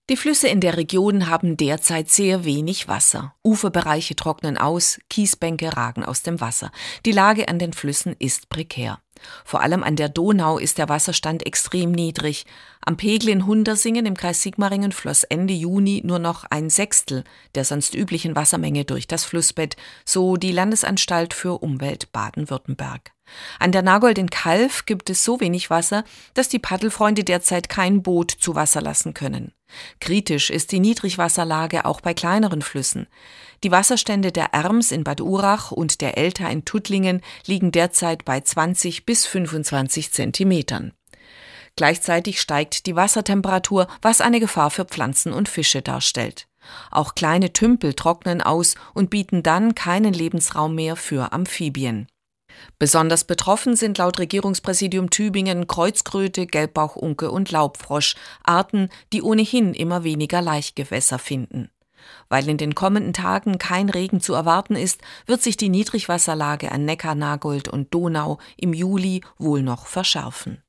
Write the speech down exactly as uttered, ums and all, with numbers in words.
Die Flüsse in der Region haben derzeit sehr wenig Wasser. Uferbereiche trocknen aus, Kiesbänke ragen aus dem Wasser. Die Lage an den Flüssen ist prekär. Vor allem an der Donau ist der Wasserstand extrem niedrig. Am Pegel in Hundersingen im Kreis Sigmaringen floss Ende Juni nur noch ein Sechstel der sonst üblichen Wassermenge durch das Flussbett, so die Landesanstalt für Umwelt Baden-Württemberg. An der Nagold in Calw gibt es so wenig Wasser, dass die Paddelfreunde derzeit kein Boot zu Wasser lassen können. Kritisch ist die Niedrigwasserlage auch bei kleineren Flüssen. Die Wasserstände der Erms in Bad Urach und der Elter in Tuttlingen liegen derzeit bei zwanzig bis fünfundzwanzig Zentimetern. Gleichzeitig steigt die Wassertemperatur, was eine Gefahr für Pflanzen und Fische darstellt. Auch kleine Tümpel trocknen aus und bieten dann keinen Lebensraum mehr für Amphibien. Besonders betroffen sind laut Regierungspräsidium Tübingen Kreuzkröte, Gelbbauchunke und Laubfrosch, Arten, die ohnehin immer weniger Laichgewässer finden. Weil in den kommenden Tagen kein Regen zu erwarten ist, wird sich die Niedrigwasserlage an Neckar, Nagold und Donau im Juli wohl noch verschärfen.